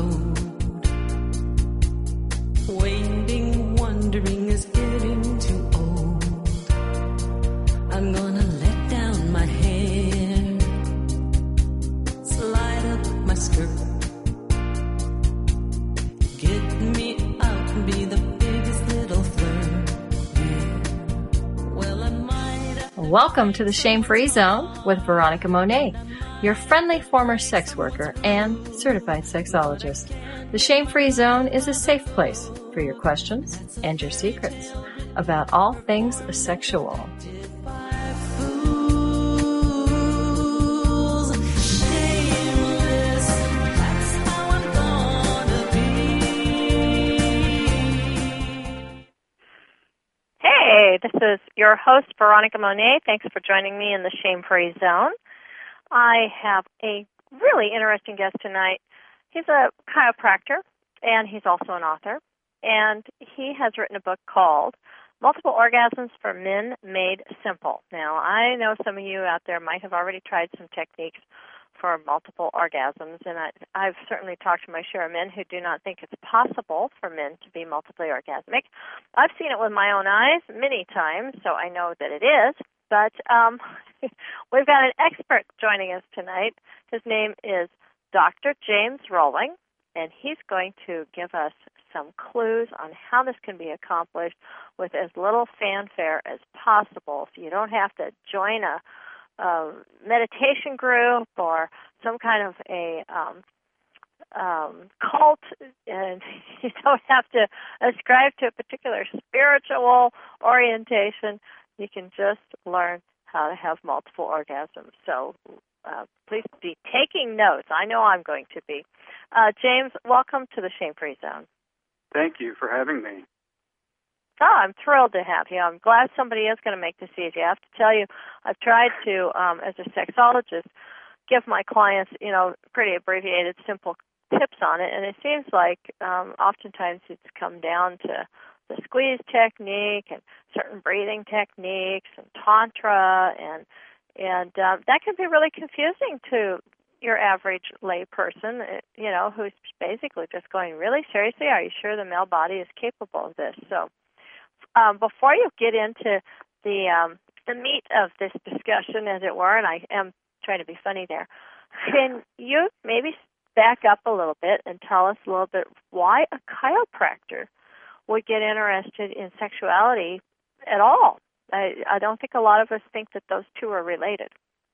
road. Waiting, wondering is getting too old. I'm gonna let down my hair, slide up my skirt, get me out and be the biggest little flirt. Yeah. Well, I might. Welcome to the Shame-Free Zone with Veronica Monet, your friendly former sex worker and certified sexologist. The Shame-Free Zone is a safe place for your questions and your secrets about all things sexual. Hey, this is your host, Veronica Monet. Thanks for joining me in the Shame-Free Zone. I have a really interesting guest tonight. He's a chiropractor, and he's also an author, and he has written a book called Multiple Orgasms for Men Made Simple. Now, I know some of you out there might have already tried some techniques for multiple orgasms, and I've certainly talked to my share of men who do not think it's possible for men to be multiply orgasmic. I've seen it with my own eyes many times, so I know that it is, but we've got an expert joining us tonight. His name is Dr. James Rolling, and he's going to give us some clues on how this can be accomplished with as little fanfare as possible, so you don't have to join a meditation group or some kind of a cult, and you don't have to ascribe to a particular spiritual orientation. You can just learn how to have multiple orgasms. So please be taking notes. I know I'm going to be. James, welcome to the Shame-Free Zone. Thank you for having me. Oh, I'm thrilled to have you. I'm glad somebody is going to make this easy. I have to tell you, I've tried to, as a sexologist, give my clients, pretty abbreviated, simple tips on it, and it seems like oftentimes it's come down to the squeeze technique and certain breathing techniques and tantra, and that can be really confusing to your average lay person, who's basically just going, really, seriously, are you sure the male body is capable of this? So before you get into the meat of this discussion, as it were, and I am trying to be funny there, can you maybe back up a little bit and tell us a little bit why a chiropractor would get interested in sexuality at all? I don't think a lot of us think that those two are related.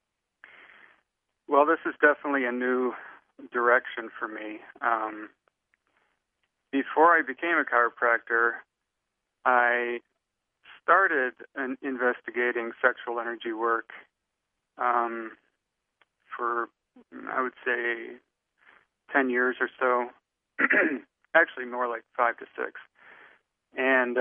Well, this is definitely a new direction for me. Before I became a chiropractor, I started investigating sexual energy work for, I would say, 10 years or so. Actually, more like 5 to 6. And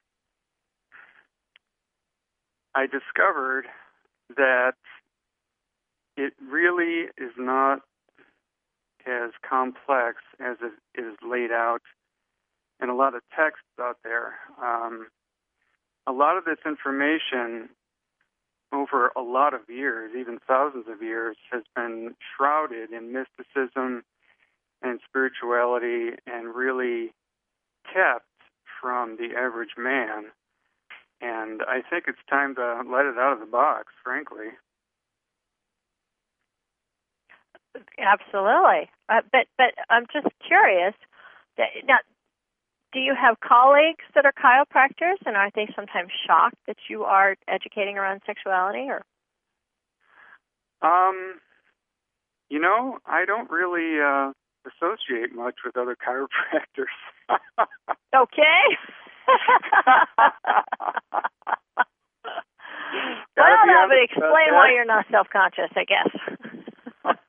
I discovered that it really is not as complex as it is laid out in a lot of texts out there. A lot of this information over a lot of years, even thousands of years, has been shrouded in mysticism and spirituality and really kept from the average man. And I think it's time to let it out of the box, frankly. Absolutely. But I'm just curious. Now, do you have colleagues that are chiropractors, and are they sometimes shocked that you are educating around sexuality? Or I don't really associate much with other chiropractors. Okay. Well, that would explain why you're not self-conscious, I guess.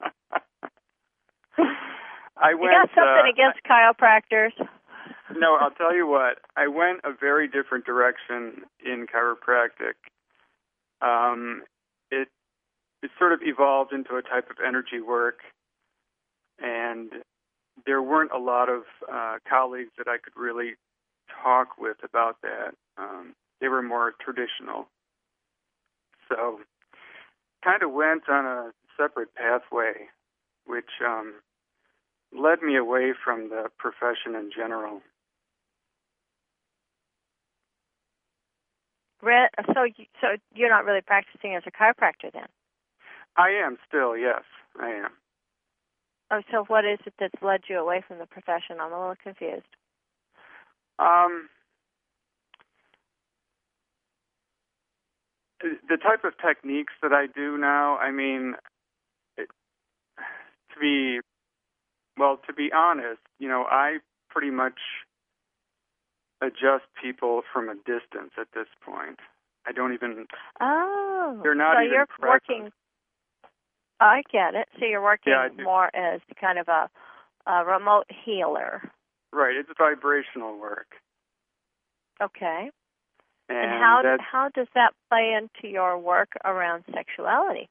You got something against chiropractors? No, I'll tell you what. I went a very different direction in chiropractic. It sort of evolved into a type of energy work, and there weren't a lot of colleagues that I could really talk with about that. They were more traditional. So kind of went on a separate pathway, which led me away from the profession in general. So you're not really practicing as a chiropractor then? I am still, yes, I am. Oh, so what is it that's led you away from the profession? I'm a little confused. The type of techniques that I do now, I mean, to be honest, I pretty much adjust people from a distance at this point. I don't even. Oh, they're not so even you're present. working. I get it. So you're working do. more as kind of a remote healer. Right. It's vibrational work. Okay. And how does that play into your work around sexuality?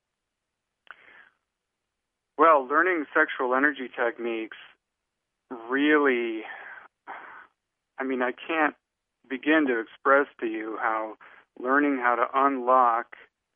Well, learning sexual energy techniques really, I mean, I can't begin to express to you how learning how to unlock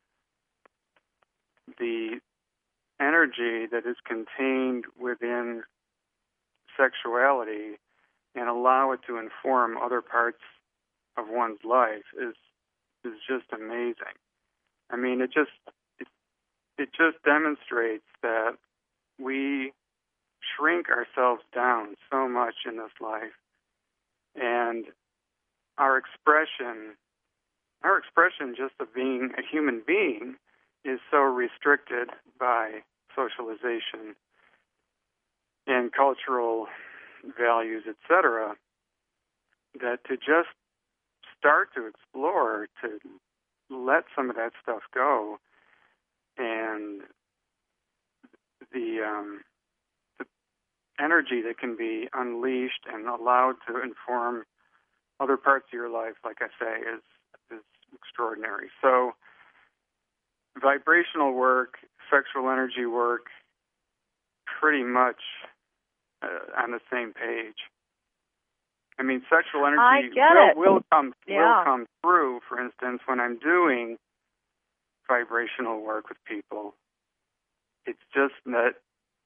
the energy that is contained within sexuality and allow it to inform other parts of one's life is just amazing. I mean, it just demonstrates that we shrink ourselves down so much in this life, and our expression just of being a human being is so restricted by socialization and cultural values, etc., that to just start to explore, to let some of that stuff go, and the energy that can be unleashed and allowed to inform other parts of your life, like I say, is extraordinary. So vibrational work, sexual energy work, pretty much on the same page. I mean, sexual energy will come through, for instance, when I'm doing vibrational work with people. It's just that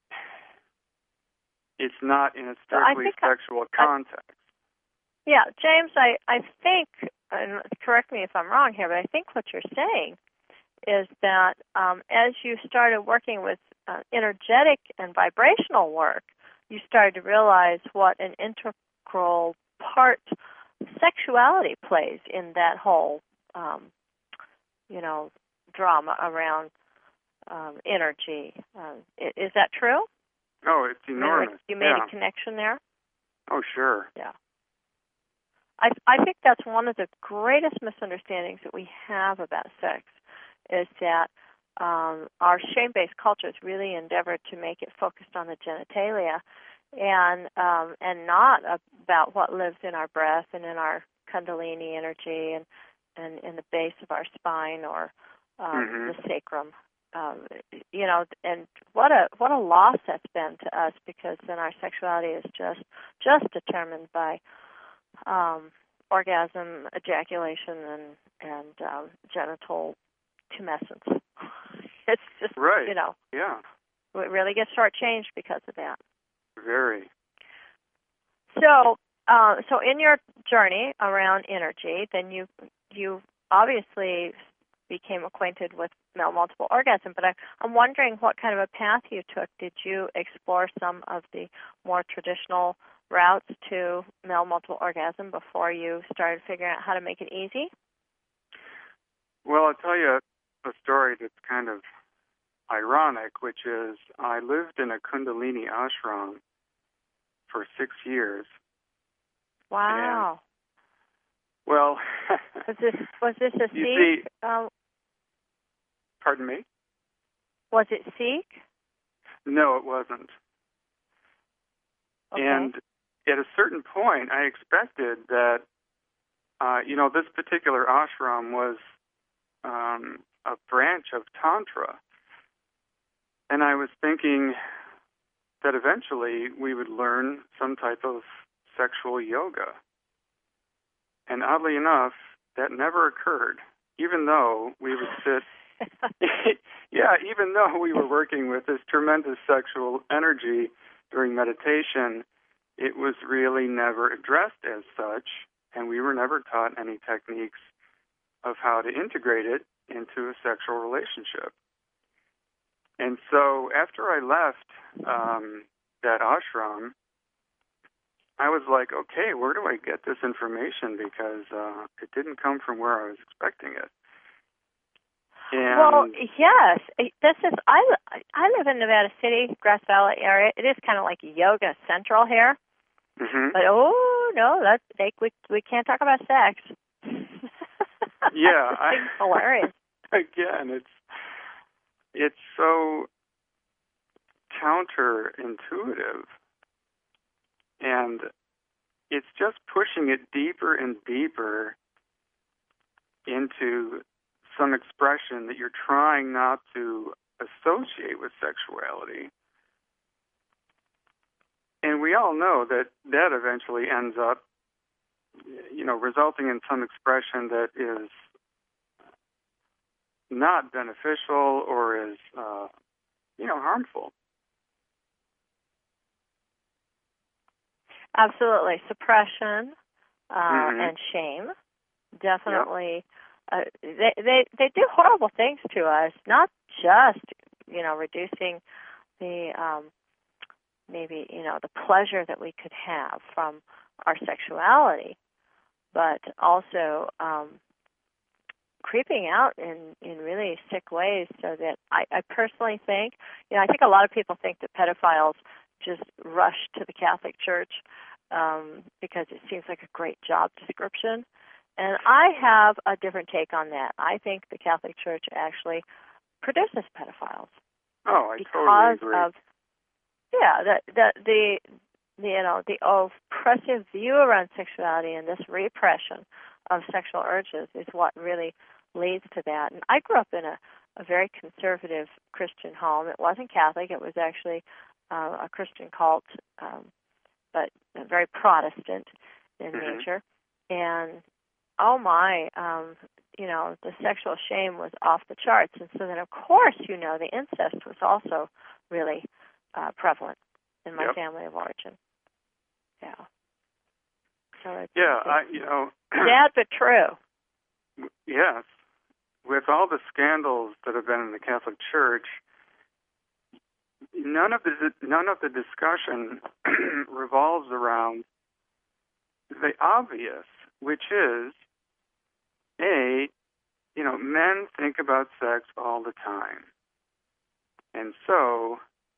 it's not in a strictly sexual context. Yeah, James, I think, and correct me if I'm wrong here, but I think what you're saying is that as you started working with energetic and vibrational work, you started to realize what an integral part sexuality plays in that whole, drama around energy. Is that true? Oh, it's enormous. You made a connection there? Oh, sure. Yeah. I think that's one of the greatest misunderstandings that we have about sex, is that our shame-based cultures really endeavored to make it focused on the genitalia and not about what lives in our breath and in our kundalini energy and in the base of our spine or the sacrum. And what a loss that's been to us, because then our sexuality is just determined by orgasm, ejaculation, and genital tumescence. It's just, right. Yeah. It really gets shortchanged because of that. Very. So in your journey around energy, then you obviously became acquainted with male multiple orgasm, but I'm wondering what kind of a path you took. Did you explore some of the more traditional routes to male multiple orgasm before you started figuring out how to make it easy? Well, I'll tell you a story that's kind of ironic, which is I lived in a Kundalini ashram for 6 years. Wow. And, well, was this a Sikh? Pardon me? Was it Sikh? No, it wasn't. Okay. And at a certain point, I expected that, this particular ashram was a branch of Tantra. And I was thinking that eventually we would learn some type of sexual yoga. And oddly enough, that never occurred, even though we would sit... even though we were working with this tremendous sexual energy during meditation, it was really never addressed as such, and we were never taught any techniques of how to integrate it into a sexual relationship. And so after I left that ashram, I was like, okay, where do I get this information? Because it didn't come from where I was expecting it. And well, yes, this is. I live in Nevada City, Grass Valley area. It is kind of like yoga central here. Mm-hmm. But oh no, we can't talk about sex. Yeah, it's hilarious. Again, it's so counterintuitive, and it's just pushing it deeper and deeper into some expression that you're trying not to associate with sexuality. And we all know that eventually ends up, resulting in some expression that is not beneficial or is, harmful. Absolutely. Suppression and shame. Definitely. Yep. They do horrible things to us, not just, reducing the maybe, the pleasure that we could have from our sexuality, but also creeping out in really sick ways, so that I personally think, I think a lot of people think that pedophiles just rush to the Catholic Church because it seems like a great job description. And I have a different take on that. I think the Catholic Church actually produces pedophiles. Oh, I totally agree. The oppressive view around sexuality and this repression of sexual urges is what really leads to that. And I grew up in a very conservative Christian home. It wasn't Catholic. It was actually a Christian cult, but very Protestant in nature. And oh my, the sexual shame was off the charts. And so then, of course, the incest was also really prevalent in my family of origin. Yeah. So it's sad but true. Yes. With all the scandals that have been in the Catholic Church, none of the discussion revolves around the obvious, which is, men think about sex all the time. And so,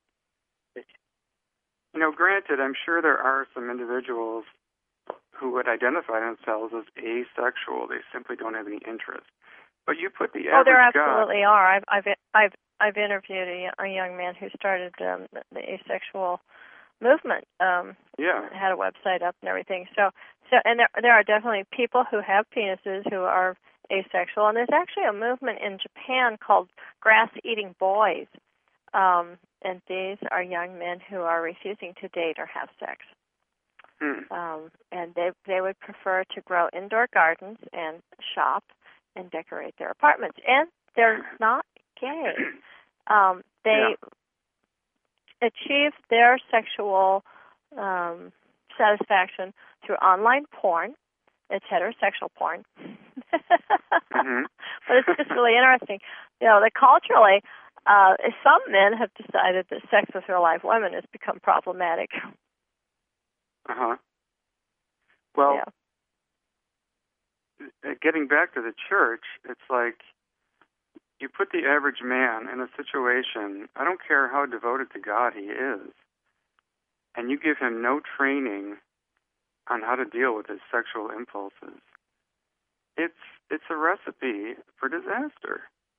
granted, I'm sure there are some individuals who would identify themselves as asexual. They simply don't have any interest. But you put the average there guy... absolutely are. I've interviewed a young man who started the asexual movement. Had a website up and everything. So and there are definitely people who have penises who are asexual, and there's actually a movement in Japan called grass-eating boys, and these are young men who are refusing to date or have sex. And they would prefer to grow indoor gardens and shop and decorate their apartments, and they're not gay. They achieve their sexual satisfaction through online porn. It's heterosexual porn. But it's just really interesting. That culturally, some men have decided that sex with real-life women has become problematic. Well, getting back to the church, it's like you put the average man in a situation, I don't care how devoted to God he is, and you give him no training on how to deal with his sexual impulses. It's a recipe for disaster.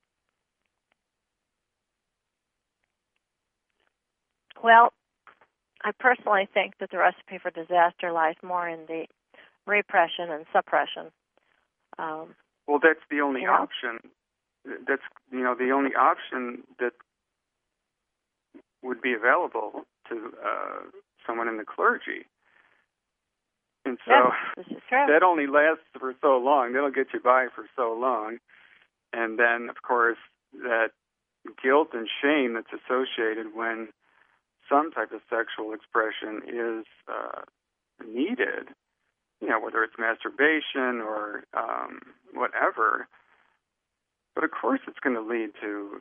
Well, I personally think that the recipe for disaster lies more in the repression and suppression. Well, that's the only option. That's the only option that would be available to someone in the clergy. And so that only lasts for so long. That'll get you by for so long. And then, of course, that guilt and shame that's associated when some type of sexual expression is needed, whether it's masturbation or whatever. But of course it's going to lead to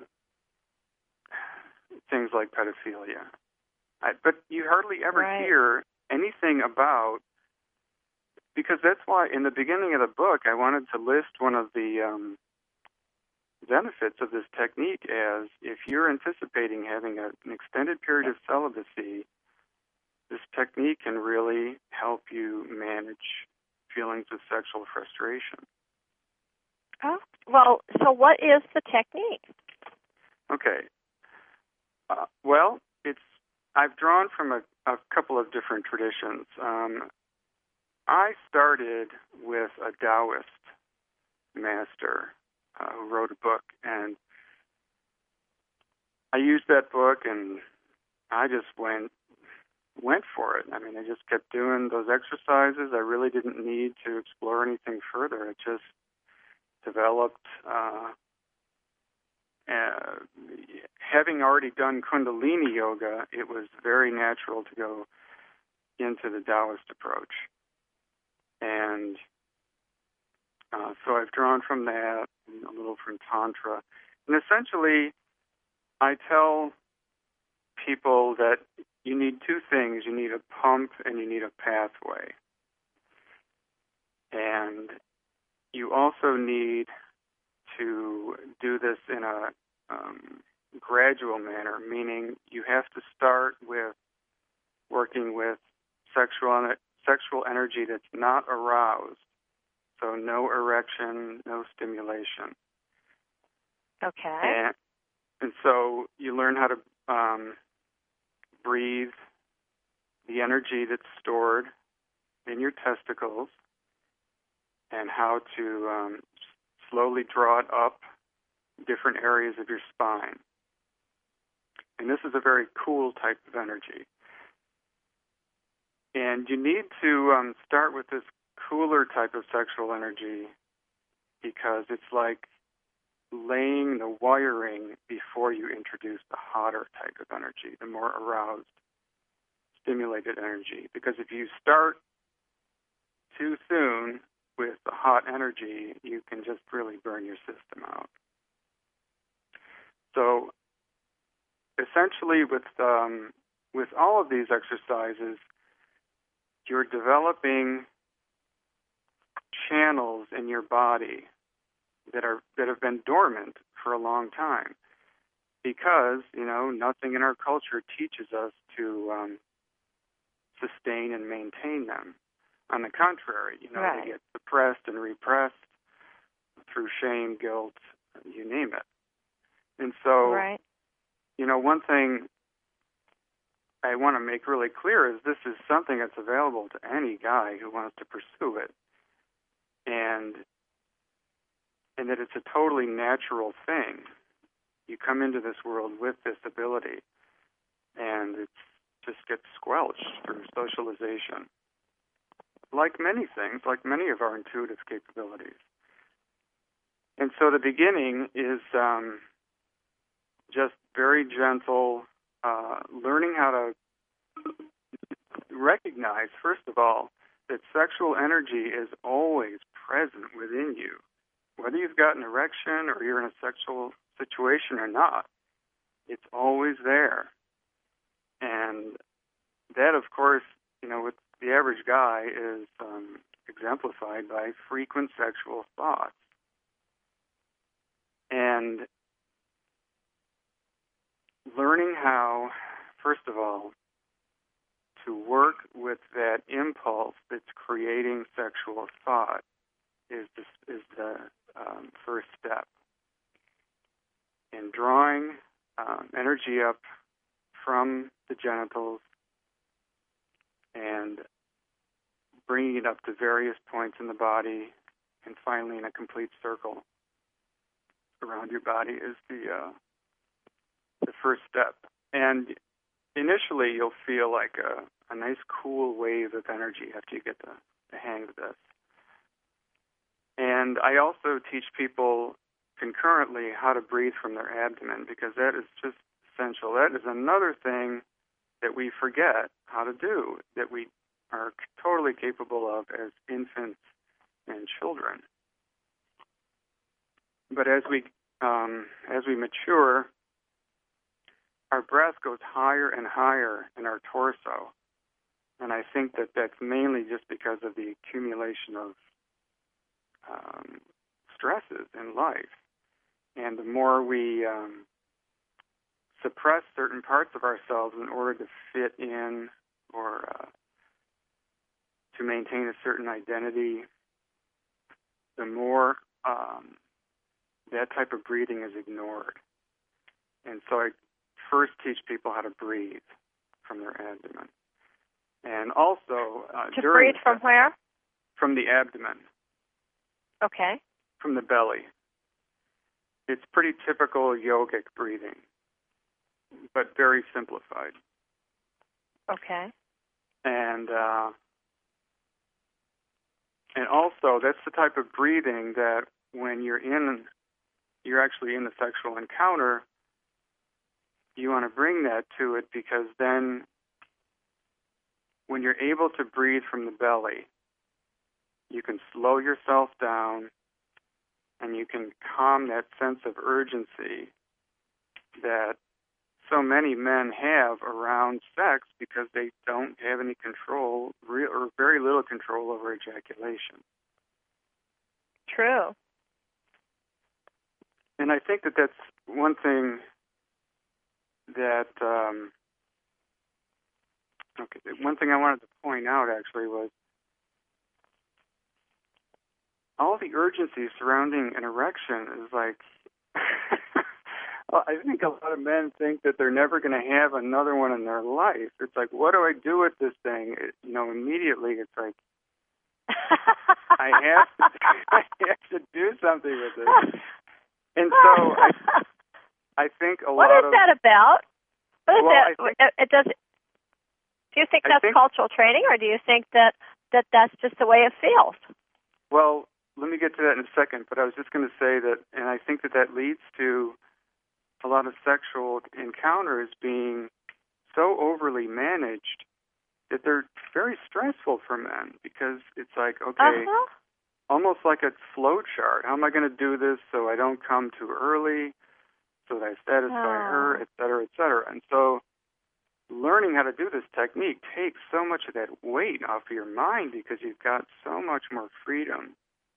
things like pedophilia. But you hardly ever hear anything about, because that's why in the beginning of the book I wanted to list one of the benefits of this technique as, if you're anticipating having an extended period of celibacy, this technique can really help you manage feelings of sexual frustration. Oh, well, so what is the technique? Okay. Well, I've drawn from a couple of different traditions. I started with a Taoist master who wrote a book, and I used that book, and I just went for it. I mean, I just kept doing those exercises. I really didn't need to explore anything further. It just developed. Having already done Kundalini yoga, it was very natural to go into the Taoist approach. And so I've drawn from that, and a little from Tantra. And essentially, I tell people that you need two things. You need a pump and you need a pathway. And you also need to do this in a gradual manner, meaning you have to start with working with sexual energy that's not aroused. So no erection, no stimulation. Okay. And so you learn how to breathe the energy that's stored in your testicles and how to slowly draw it up different areas of your spine. And this is a very cool type of energy. And you need to start with this cooler type of sexual energy because it's like laying the wiring before you introduce the hotter type of energy, the more aroused, stimulated energy. Because if you start too soon with the hot energy, you can just really burn your system out. So essentially with all of these exercises, you're developing channels in your body that have been dormant for a long time, because nothing in our culture teaches us to sustain and maintain them. On the contrary, they get suppressed and repressed through shame, guilt, you name it. And so, one thing I want to make really clear is this is something that's available to any guy who wants to pursue it. And that it's a totally natural thing. You come into this world with this ability, and it just gets squelched through socialization. Like many things, like many of our intuitive capabilities. And so the beginning is just very gentle, learning how to recognize, first of all, that sexual energy is always present within you. Whether you've got an erection or you're in a sexual situation or not, it's always there. And that, of course, with the average guy is exemplified by frequent sexual thoughts. And learning how, first of all, to work with that impulse that's creating sexual thought is the first step. In drawing energy up from the genitals and bringing it up to various points in the body, and finally in a complete circle around your body is the first step. And initially you'll feel like a nice cool wave of energy after you get the hang of this. And I also teach people concurrently how to breathe from their abdomen, because that is just essential. That is another thing that we forget how to do, that we are totally capable of as infants and children. But as we mature, our breath goes higher and higher in our torso. And I think that that's mainly just because of the accumulation of stresses in life. And the more we suppress certain parts of ourselves in order to fit in or to maintain a certain identity, the more that type of breathing is ignored. And so I first teach people how to breathe from their abdomen. And also... to breathe from where? From the abdomen. Okay. From the belly. It's pretty typical yogic breathing, but very simplified. Okay. And also, that's the type of breathing that when you're actually in the sexual encounter, you want to bring that to it, because then when you're able to breathe from the belly, you can slow yourself down and you can calm that sense of urgency that so many men have around sex because they don't have any control, or very little control over ejaculation. True. And I think that that's one thing that, one thing I wanted to point out actually was all the urgency surrounding an erection is like, well, I think a lot of men think that they're never going to have another one in their life. It's like, what do I do with this thing? Immediately it's like, I have to do something with it. And so I think a lot of... What is that about? What is that? I think, do you think that's cultural training, or do you think that that's just the way it feels? Well, let me get to that in a second, but I was just going to say that, and I think that leads to a lot of sexual encounters being so overly managed that they're very stressful for men, because it's like, okay, almost like a flow chart. How am I going to do this so I don't come too early, so that I satisfy her, et cetera, et cetera. And so learning how to do this technique takes so much of that weight off of your mind, because you've got so much more freedom.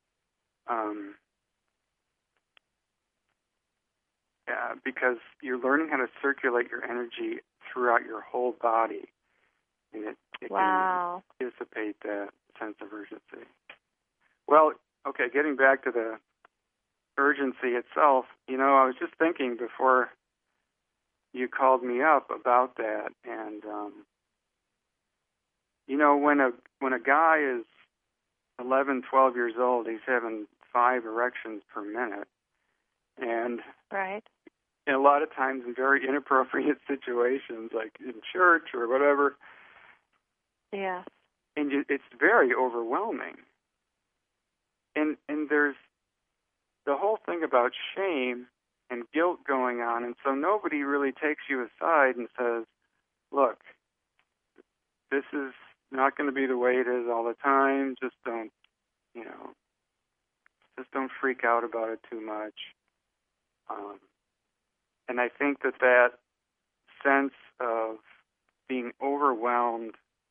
Because you're learning how to circulate your energy throughout your whole body, and it can dissipate that sense of urgency. Well, okay, getting back to the urgency itself, I was just thinking before you called me up about that, and when a guy is 11, 12 years old, he's having 5 erections per minute, and right. And a lot of times in very inappropriate situations, like in church or whatever. Yeah. And it's very overwhelming. And there's the whole thing about shame and guilt going on, and so nobody really takes you aside and says, look, this is not going to be the way it is all the time. Just don't freak out about it too much. And I think that sense of being overwhelmed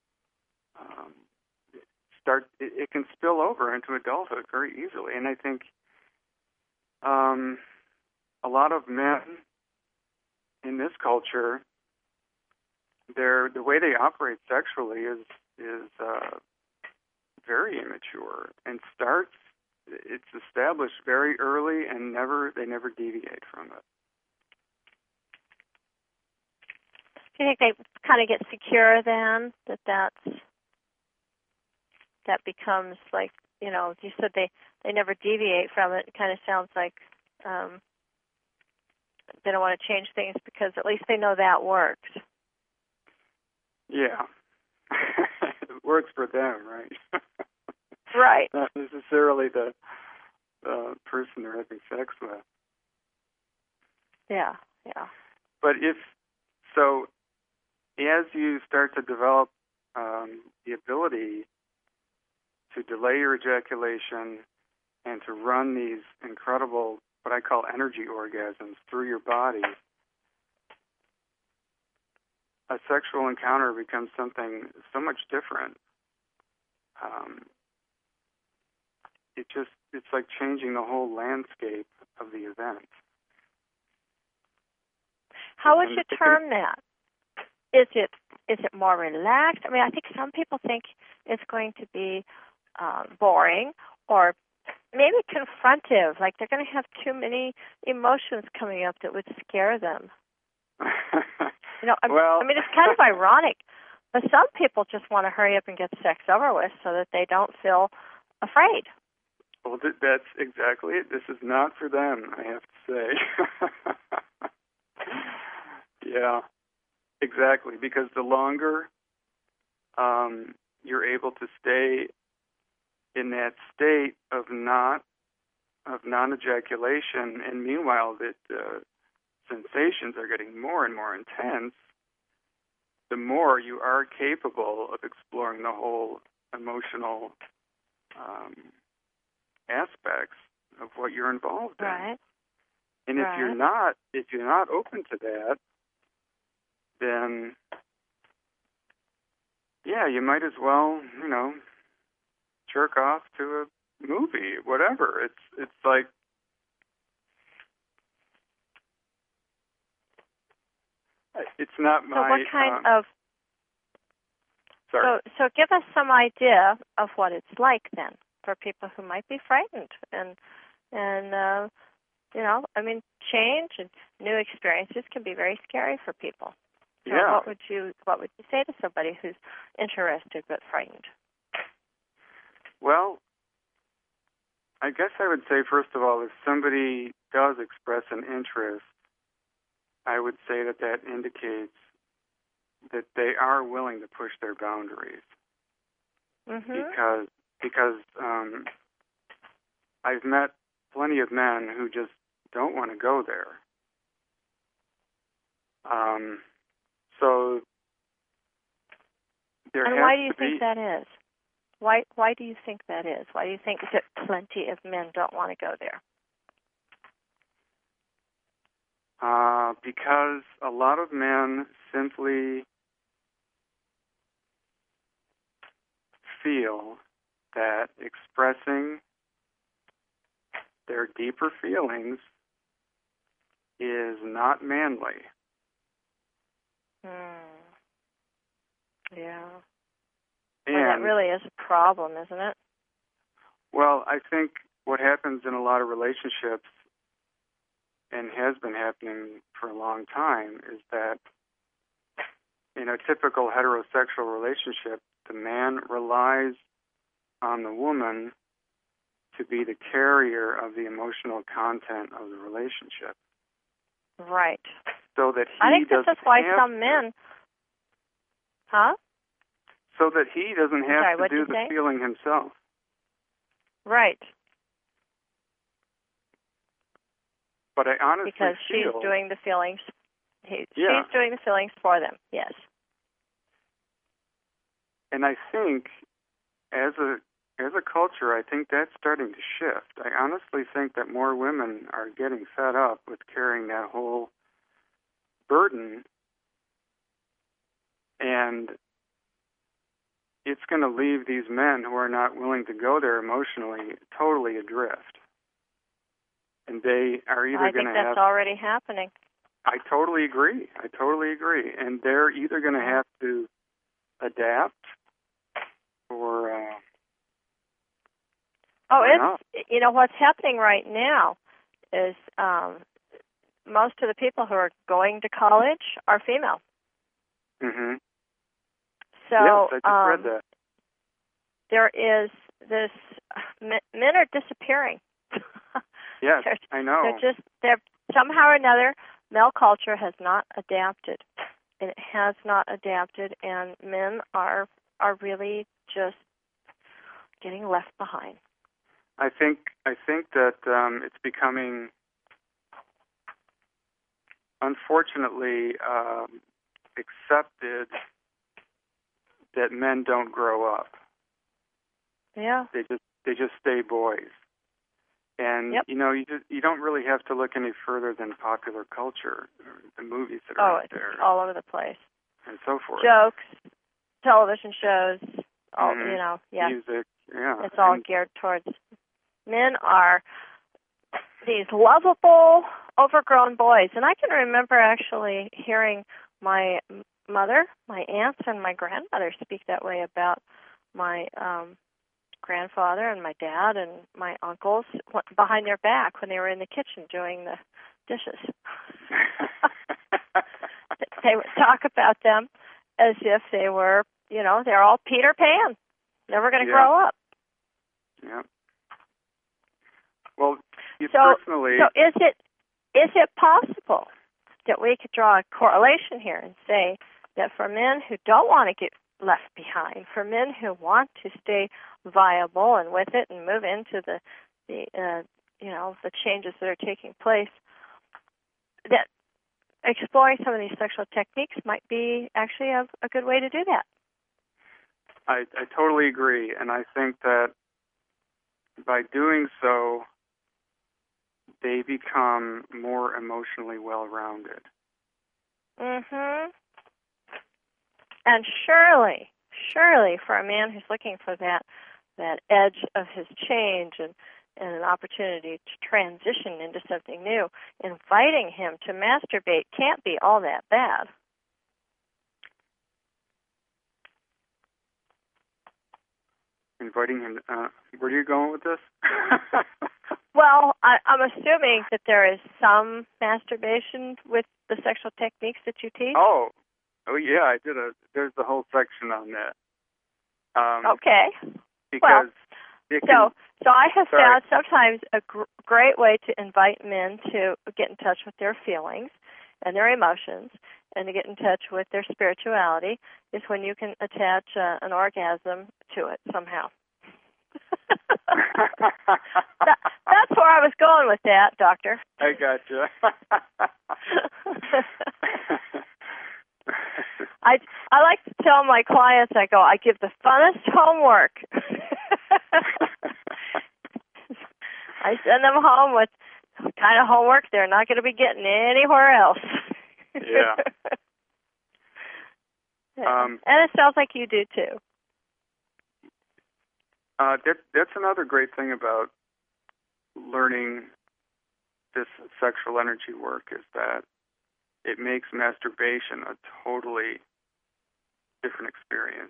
it can spill over into adulthood very easily. And I think a lot of men in this culture, the way they operate sexually is very immature, and it's established very early, and they never deviate from it. Do you think they kind of get secure then, that becomes like, you said they never deviate from it. It kind of sounds like they don't want to change things because at least they know that works. Yeah. It works for them, right? Right. Not necessarily the person they're having sex with. Yeah. But as you start to develop the ability to delay your ejaculation and to run these incredible, what I call energy orgasms through your body, a sexual encounter becomes something so much different. It's like changing the whole landscape of the event. How would you term that? Is it more relaxed? I mean, I think some people think it's going to be boring or maybe confrontive, like they're going to have too many emotions coming up that would scare them. You know, well, I mean, it's kind of ironic, but some people just want to hurry up and get sex over with so that they don't feel afraid. Well, that's exactly it. This is not for them, I have to say. Yeah, exactly. Because the longer you're able to stay in that state of non-ejaculation, and meanwhile that sensations are getting more and more intense, the more you are capable of exploring the whole emotional aspects of what you're involved in. Right. And if you're not open to that, then yeah, you might as well, jerk off to a movie, whatever. It's like it's not my. So what kind of? Sorry. So give us some idea of what it's like then for people who might be frightened and I mean, change and new experiences can be very scary for people. So yeah. What would you say to somebody who's interested but frightened? Well, I guess I would say, first of all, if somebody does express an interest, I would say that indicates that they are willing to push their boundaries. Mm-hmm. Because I've met plenty of men who just don't want to go there. So there and has why do you to think be, that is? Why do you think that is? Why do you think that plenty of men don't want to go there? Because a lot of men simply feel that expressing their deeper feelings is not manly. Yeah. And Well, that really is a problem, isn't it? Well, I think what happens in a lot of relationships, and has been happening for a long time, is that in a typical heterosexual relationship, the man relies on the woman to be the carrier of the emotional content of the relationship. Right. So that he I think this is why have some men... Huh? So that he doesn't have to do the say? feeling himself. Right. But I honestly because feel... she's doing the feelings. She's Yeah. doing the feelings for them, yes. And I think as a culture, I think that's starting to shift. I honestly think that more women are getting fed up with carrying that whole burden, and it's going to leave these men who are not willing to go there emotionally totally adrift. And they are either going to have... I think that's already happening. I totally agree. And they're either going to have to adapt or... what's happening right now is most of the people who are going to college are female. Mm-hmm. So yes, I just read that. There is this, men are disappearing. Yes, I know. They're somehow or another, male culture has not adapted. It has not adapted, and men are really just getting left behind. I think that it's becoming, unfortunately, accepted that men don't grow up. Yeah. They just stay boys. And Yep. you don't really have to look any further than popular culture, or the movies that are out It's there, all over the place. and so forth. Jokes, television shows, all Mhm. yeah. Music, yeah. It's all geared towards men are these lovable, overgrown boys. And I can remember actually hearing my mother, my aunts, and my grandmother speak that way about my grandfather and my dad and my uncles behind their back when they were in the kitchen doing the dishes. They would talk about them as if they were, they're all Peter Pan, never going to grow up. Yeah. Well, personally. So is it possible that we could draw a correlation here and say that for men who don't want to get left behind, for men who want to stay viable and with it and move into the changes that are taking place, that exploring some of these sexual techniques might be actually a good way to do that? I totally agree, and I think that by doing so, they become more emotionally well-rounded. Mm-hmm. And surely, for a man who's looking for that edge of his change and an opportunity to transition into something new, inviting him to masturbate can't be all that bad. Inviting him, where are you going with this? Well, I'm assuming that there is some masturbation with the sexual techniques that you teach. Oh yeah, there's the whole section on that. Okay. Because so I have found sometimes a great way to invite men to get in touch with their feelings and their emotions and to get in touch with their spirituality is when you can attach an orgasm to it somehow. That's where I was going with that, Doctor. I gotcha. I like to tell my clients, I give the funnest homework. I send them home with kind of homework they're not going to be getting anywhere else. Yeah. And it sounds like you do too. That's another great thing about learning this sexual energy work is that it makes masturbation a totally different experience.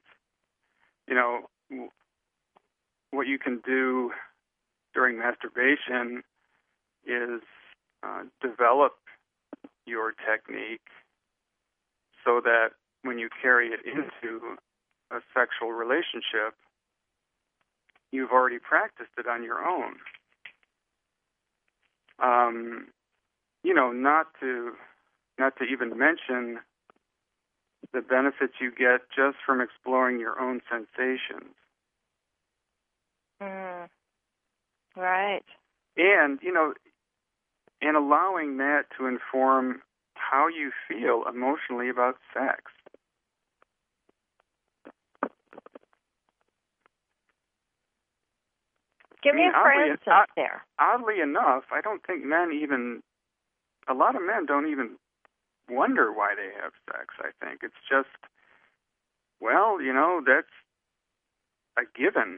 What you can do during masturbation is develop your technique so that when you carry it into a sexual relationship, you've already practiced it on your own. Not to even mention the benefits you get just from exploring your own sensations. Right. And allowing that to inform how you feel emotionally about sex. Give me for instance there. Oddly enough, I don't think a lot of men don't even wonder why they have sex, I think. It's just, that's a given.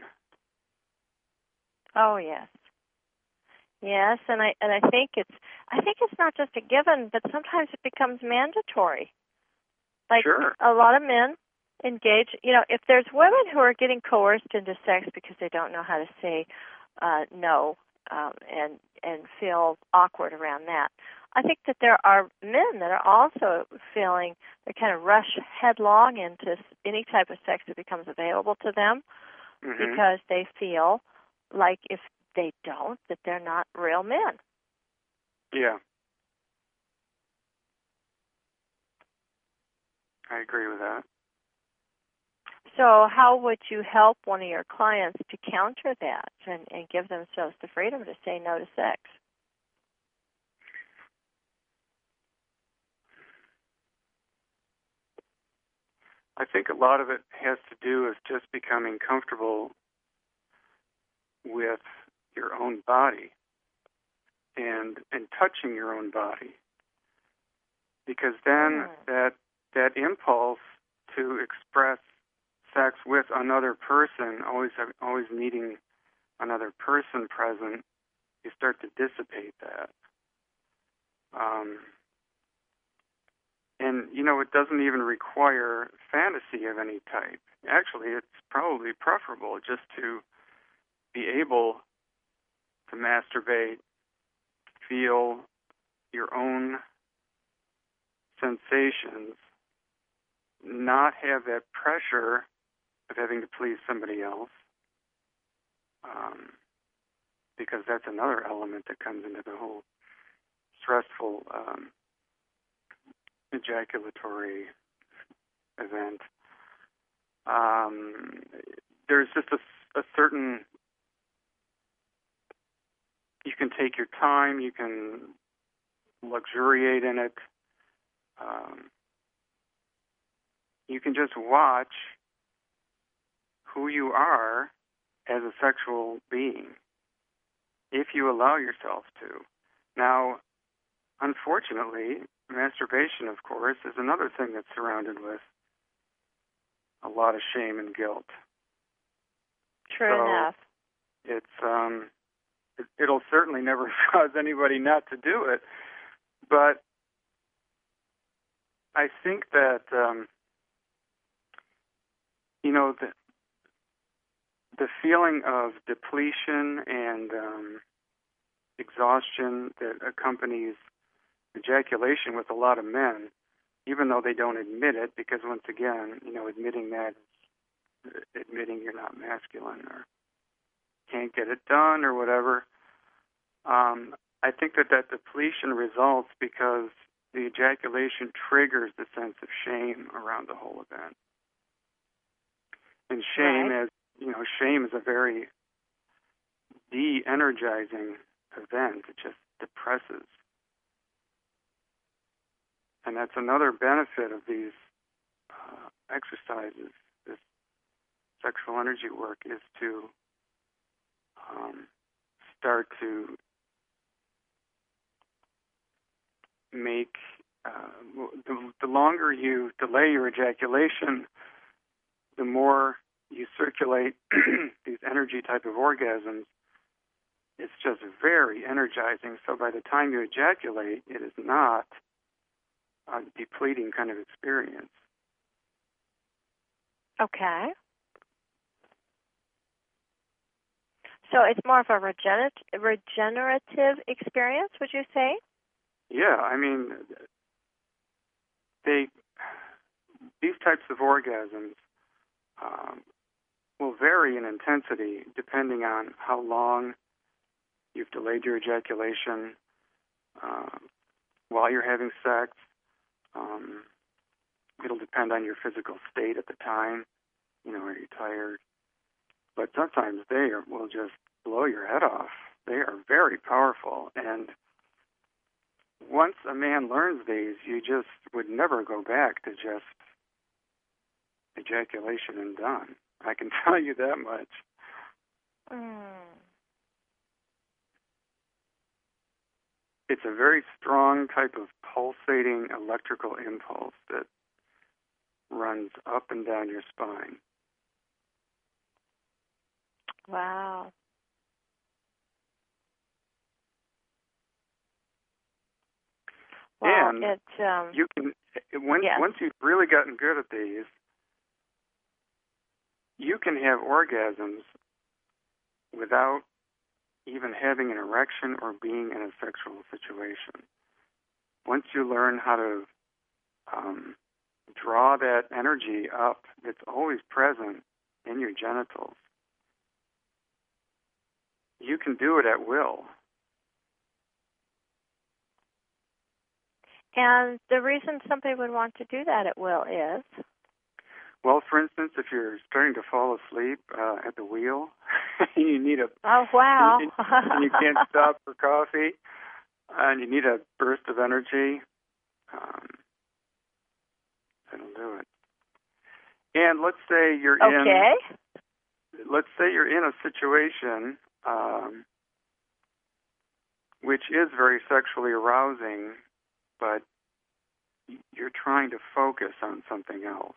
Oh, yes. Yes, and I think it's not just a given, but sometimes it becomes mandatory. Like sure. A lot of men engage, if there's women who are getting coerced into sex because they don't know how to say no and feel awkward around that. I think that there are men that are also feeling they kind of rush headlong into any type of sex that becomes available to them because they feel like if they don't, that they're not real men. Yeah. I agree with that. So how would you help one of your clients to counter that and give themselves the freedom to say no to sex? I think a lot of it has to do with just becoming comfortable with your own body and touching your own body, because then that impulse to express sex with another person, always needing another person present, you start to dissipate that. And, it doesn't even require fantasy of any type. Actually, it's probably preferable just to be able to masturbate, feel your own sensations, not have that pressure of having to please somebody else, because that's another element that comes into the whole stressful ejaculatory event. There's just a certain, you can take your time, you can luxuriate in it, you can just watch who you are as a sexual being, if you allow yourself to. Now, unfortunately, masturbation, of course, is another thing that's surrounded with a lot of shame and guilt. True enough. It's it'll certainly never cause anybody not to do it, but I think that the feeling of depletion and exhaustion that accompanies ejaculation with a lot of men, even though they don't admit it, because once again, admitting that is admitting you're not masculine or can't get it done or whatever. I think that depletion results because the ejaculation triggers the sense of shame around the whole event. And shame, right. Shame is a very de-energizing event. It just depresses. And that's another benefit of these exercises, this sexual energy work, is to start to make, the longer you delay your ejaculation, the more you circulate these energy type of orgasms. It's just very energizing. So by the time you ejaculate, it is not a depleting kind of experience. Okay. So it's more of a regenerative experience, would you say? Yeah, these types of orgasms will vary in intensity depending on how long you've delayed your ejaculation while you're having sex. It'll depend on your physical state at the time. Are you tired? But sometimes will just blow your head off. They are very powerful. And once a man learns these, you just would never go back to just ejaculation and done. I can tell you that much. It's a very strong type of pulsating electrical impulse that runs up and down your spine. Wow. Well, and you can, yes. once you've really gotten good at these, you can have orgasms without even having an erection or being in a sexual situation. Once you learn how to draw that energy up that's always present in your genitals, you can do it at will. And the reason somebody would want to do that at will is? Well, for instance, if you're starting to fall asleep at the wheel, you need a... Oh, wow. and you can't stop for coffee, and you need a burst of energy, that'll do it. And let's say you're in a situation which is very sexually arousing, but you're trying to focus on something else.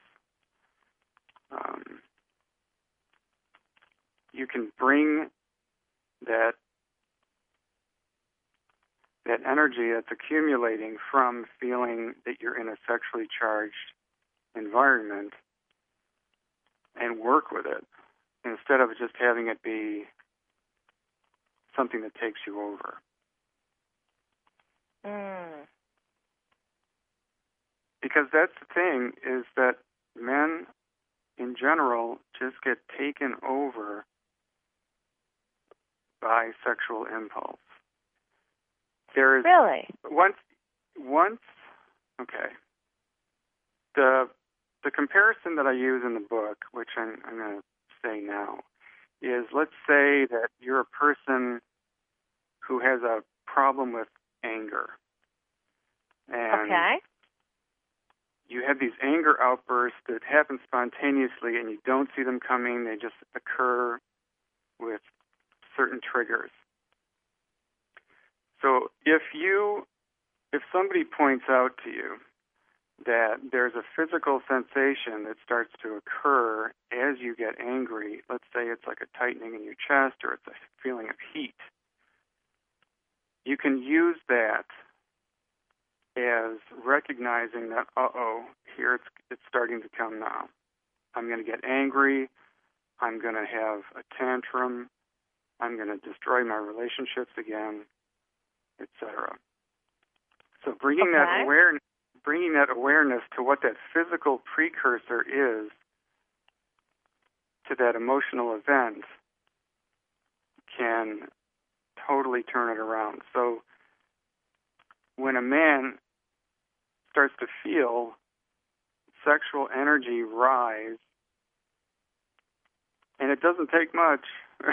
You can bring that energy that's accumulating from feeling that you're in a sexually charged environment and work with it instead of just having it be something that takes you over. Because that's the thing, is that men in general just get taken over by sexual impulse. There is really once okay. The comparison that I use in the book, which I'm going to say now, is let's say that you're a person who has a problem with anger. And you have these anger outbursts that happen spontaneously and you don't see them coming. They just occur with certain triggers. So if somebody points out to you that there's a physical sensation that starts to occur as you get angry, let's say it's like a tightening in your chest or it's a feeling of heat, you can use that as recognizing that, here it's starting to come now. I'm going to get angry. I'm going to have a tantrum. I'm going to destroy my relationships again, etc. So bringing that awareness to what that physical precursor is to that emotional event can totally turn it around. So when a man starts to feel sexual energy rise, and it doesn't take much.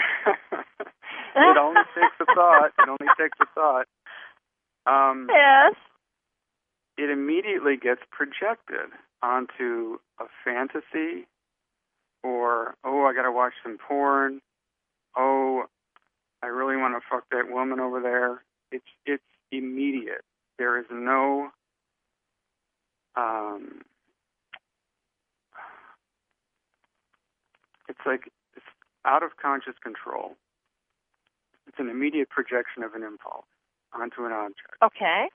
It only takes a thought. Yes. It immediately gets projected onto a fantasy, or, I got to watch some porn. I really want to fuck that woman over there. It's immediate. There is no it's out of conscious control. It's an immediate projection of an impulse onto an object. Okay.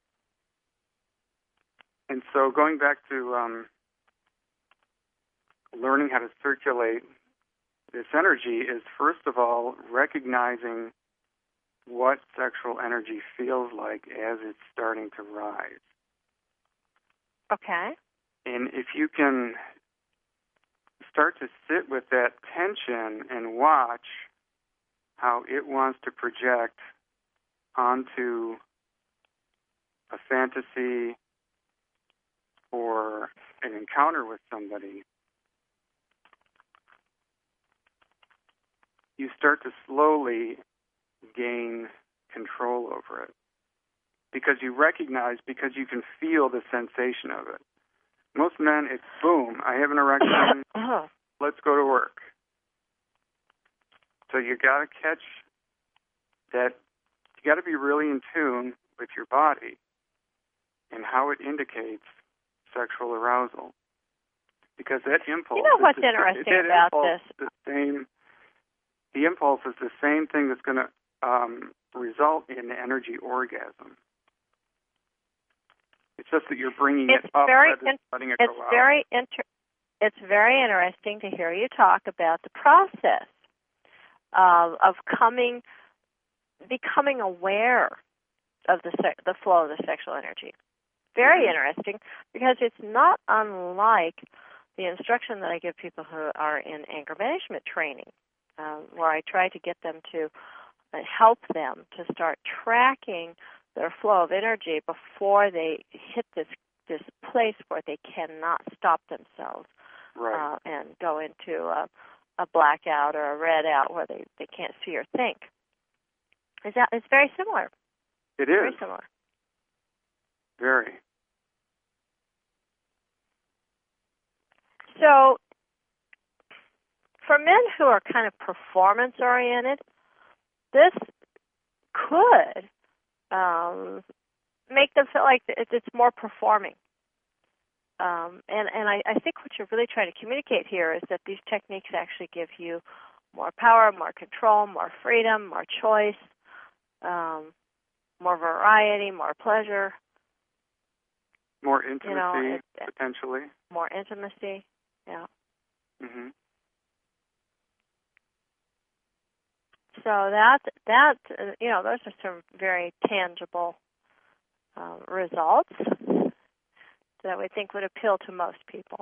And so going back to learning how to circulate this energy is, first of all, recognizing what sexual energy feels like as it's starting to rise. Okay. And if you can start to sit with that tension and watch how it wants to project onto a fantasy or an encounter with somebody, you start to slowly gain control over it. Because you recognize, because you can feel the sensation of it. Most men, it's boom, I have an erection, let's go to work. So you got to catch that, you got to be really in tune with your body and how it indicates sexual arousal. Because that impulse... You know what's interesting about this? The impulse is the same thing that's going to result in energy orgasm. It's just that you're bringing it up rather than letting it go out. It's very interesting to hear you talk about the process of becoming aware of the flow of the sexual energy. Very interesting, because it's not unlike the instruction that I give people who are in anger management training, where I try to get them to help them to start tracking their flow of energy before they hit this place where they cannot stop themselves, right, and go into a blackout or a red out where they can't see or think. It's very similar. It is. Very similar. Very. So for men who are kind of performance-oriented, this could make them feel like it's more performing. And I think what you're really trying to communicate here is that these techniques actually give you more power, more control, more freedom, more choice, more variety, more pleasure. More intimacy, potentially. More intimacy, yeah. Mhm. So that those are some very tangible results that we think would appeal to most people.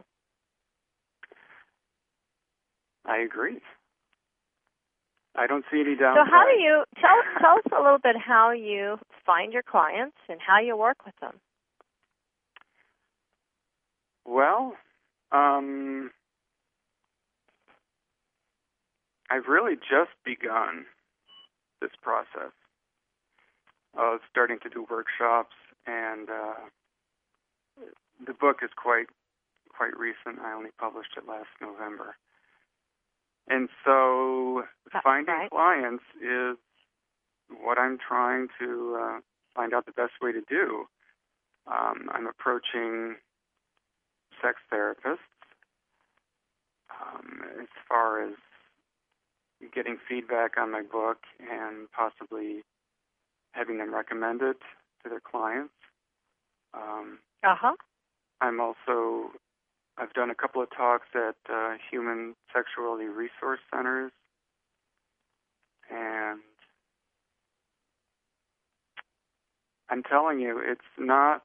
I agree. I don't see any downside. So how do you tell us a little bit how you find your clients and how you work with them? Well, I've really just begun this process of starting to do workshops, and the book is quite recent. I only published it last November. And so finding clients is what I'm trying to find out the best way to do. I'm approaching sex therapists as far as getting feedback on my book and possibly having them recommend it to their clients. I've done a couple of talks at human sexuality resource centers, and I'm telling you, it's not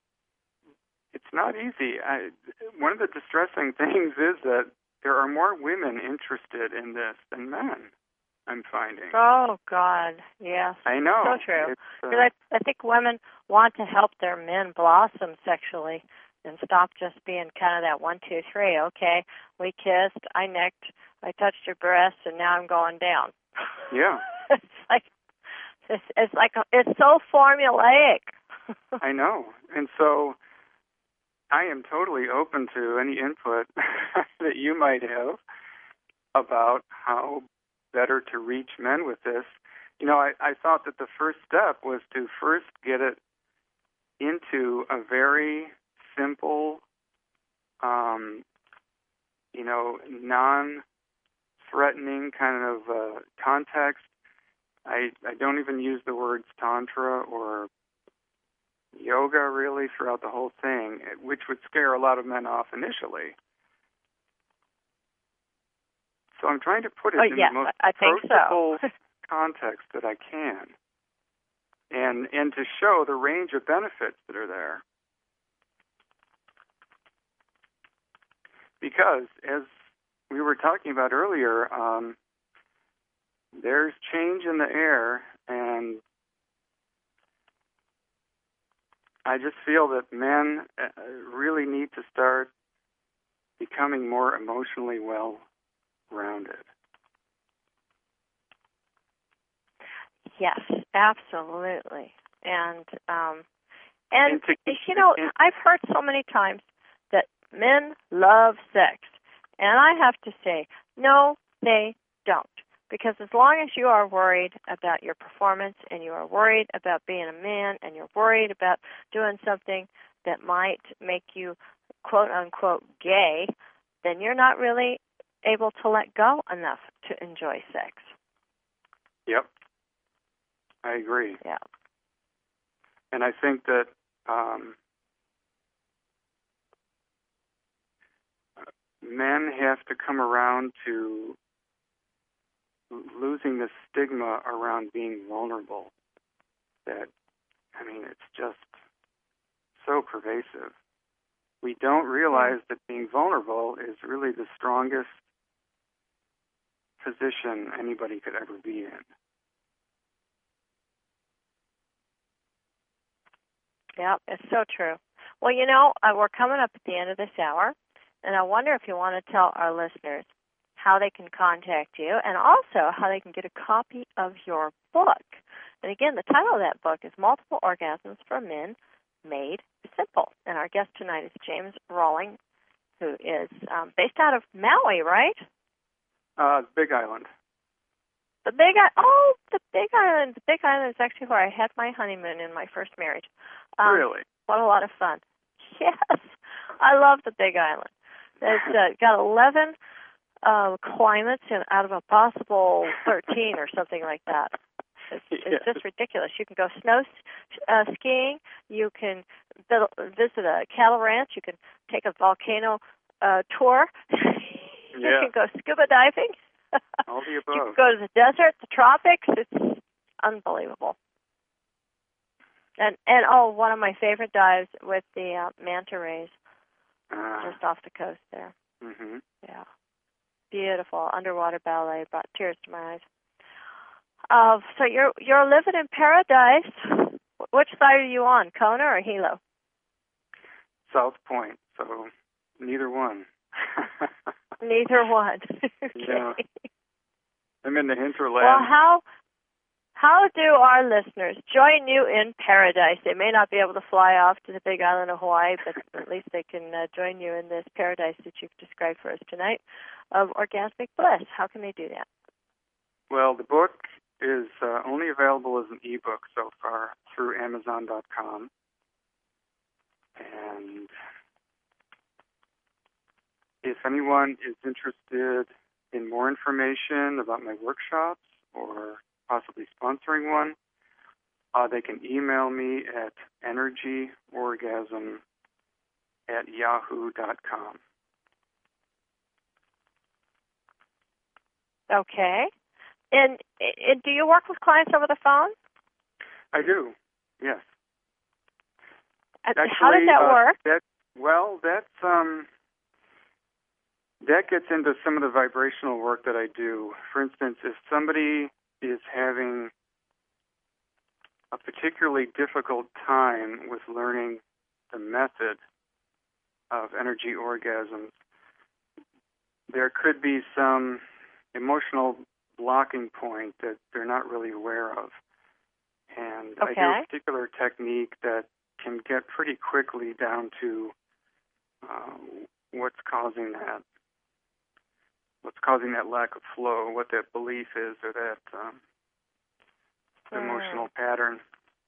easy. One of the distressing things is that there are more women interested in this than men, I'm finding. Oh, God, yes. I know. So true. Because I think women want to help their men blossom sexually and stop just being kind of that 1, 2, 3. Okay, we kissed, I necked, I touched your breasts, and now I'm going down. Yeah. It's so formulaic. I know. And so I am totally open to any input that you might have about how better to reach men with this. I thought that the first step was to first get it into a very simple, non-threatening kind of context. I don't even use the words tantra or yoga really throughout the whole thing, which would scare a lot of men off initially. So I'm trying to put it in the most approachable context that I can, and to show the range of benefits that are there. Because, as we were talking about earlier, there's change in the air, and I just feel that men really need to start becoming more emotionally well-rounded. Yes, absolutely. And I've heard so many times that men love sex. And I have to say, no, they don't. Because as long as you are worried about your performance and you are worried about being a man and you're worried about doing something that might make you, quote-unquote, gay, then you're not really able to let go enough to enjoy sex. Yep. I agree. Yeah. And I think that men have to come around to losing the stigma around being vulnerable. It's just so pervasive. We don't realize that being vulnerable is really the strongest position anybody could ever be in. Yeah, it's so true. Well, we're coming up at the end of this hour, and I wonder if you want to tell our listeners how they can contact you and also how they can get a copy of your book. And again, the title of that book is Multiple Orgasms for Men Made Simple. And our guest tonight is James Rawling, who is based out of Maui, right? Big Island. The Big Island. Oh, the Big Island. The Big Island is actually where I had my honeymoon in my first marriage. Really? What a lot of fun. Yes, I love the Big Island. It's got 11 climates out of a possible 13 or something like that. It's just ridiculous. You can go snow skiing. You can visit a cattle ranch. You can take a volcano tour. You can go scuba diving. All the above. You can go to the desert, the tropics. It's unbelievable. And one of my favorite dives with the manta rays, just off the coast there. Mm-hmm. Yeah, beautiful underwater ballet. Brought tears to my eyes. So you're living in paradise. Which side are you on, Kona or Hilo? South Point. So neither one. Neither one. Okay. Yeah. I'm in the hinterland. Well, how do our listeners join you in paradise? They may not be able to fly off to the Big Island of Hawaii, but at least they can join you in this paradise that you've described for us tonight of orgasmic bliss. How can they do that? Well, the book is only available as an ebook so far through Amazon.com. And if anyone is interested in more information about my workshops or possibly sponsoring one, they can email me at energyorgasm@yahoo.com. Okay. And do you work with clients over the phone? I do, yes. Actually, how does that work? That gets into some of the vibrational work that I do. For instance, if somebody is having a particularly difficult time with learning the method of energy orgasms, there could be some emotional blocking point that they're not really aware of. And I do a particular technique that can get pretty quickly down to what's causing that lack of flow, what that belief is, or that emotional pattern.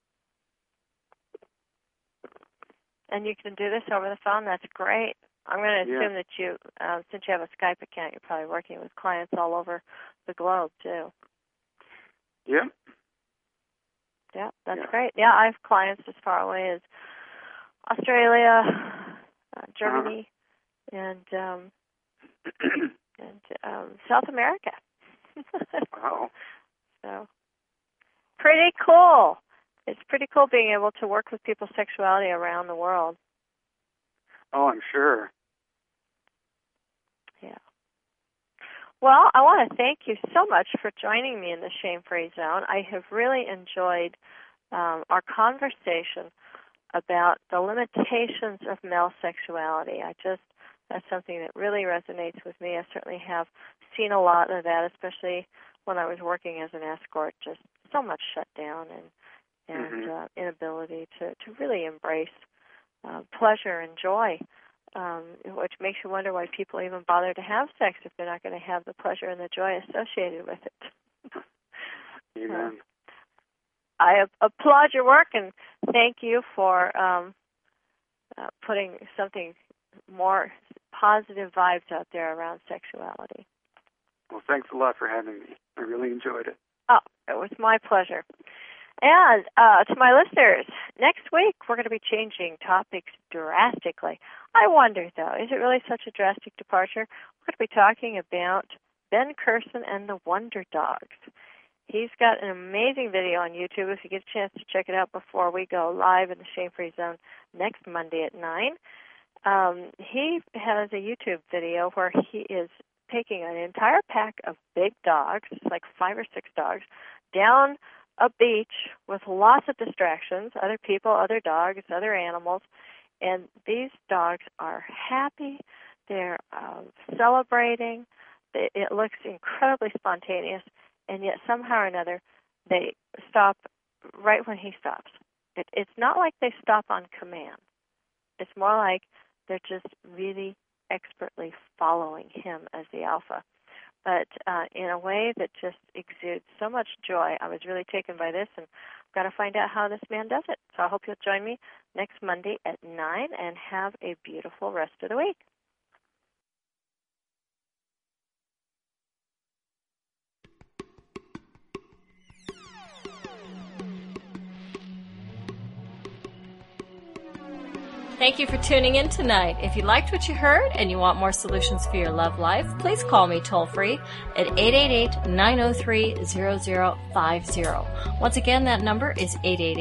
And you can do this over the phone. That's great. I'm going to assume that you, since you have a Skype account, you're probably working with clients all over the globe, too. Yeah. Yeah, that's great. Yeah, I have clients as far away as Australia, Germany, and South America. Wow. So, pretty cool. It's pretty cool being able to work with people's sexuality around the world. Oh, I'm sure. Yeah. Well, I want to thank you so much for joining me in the Shame-Free Zone. I have really enjoyed our conversation about the limitations of male sexuality. That's something that really resonates with me. I certainly have seen a lot of that, especially when I was working as an escort, just so much shut down and inability to really embrace pleasure and joy, which makes you wonder why people even bother to have sex if they're not going to have the pleasure and the joy associated with it. Amen. I applaud your work and thank you for putting something more positive vibes out there around sexuality. Well, thanks a lot for having me. I really enjoyed it. Oh, it was my pleasure. And to my listeners, next week we're going to be changing topics drastically. I wonder, though, is it really such a drastic departure? We're going to be talking about Ben Curson and the Wonder Dogs. He's got an amazing video on YouTube. If you get a chance to check it out before we go live in the Shame-Free Zone next Monday at 9, he has a YouTube video where he is taking an entire pack of big dogs, like 5 or 6 dogs, down a beach with lots of distractions, other people, other dogs, other animals, and these dogs are happy. They're celebrating. It looks incredibly spontaneous, and yet somehow or another they stop right when he stops. It's not like they stop on command. It's more like they're just really expertly following him as the alpha, but in a way that just exudes so much joy. I was really taken by this, and I've got to find out how this man does it. So I hope you'll join me next Monday at 9, and have a beautiful rest of the week. Thank you for tuning in tonight. If you liked what you heard and you want more solutions for your love life, please call me toll-free at 888-903-0050. Once again, that number is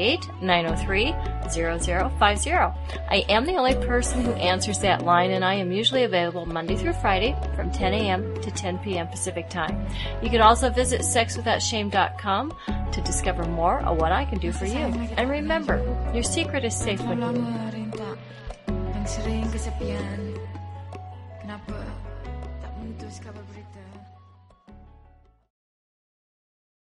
888-903-0050. I am the only person who answers that line, and I am usually available Monday through Friday from 10 a.m. to 10 p.m. Pacific Time. You can also visit sexwithoutshame.com to discover more of what I can do for you. And remember, your secret is safe with you. Sering kesepian, kenapa tak memutus kabar berita?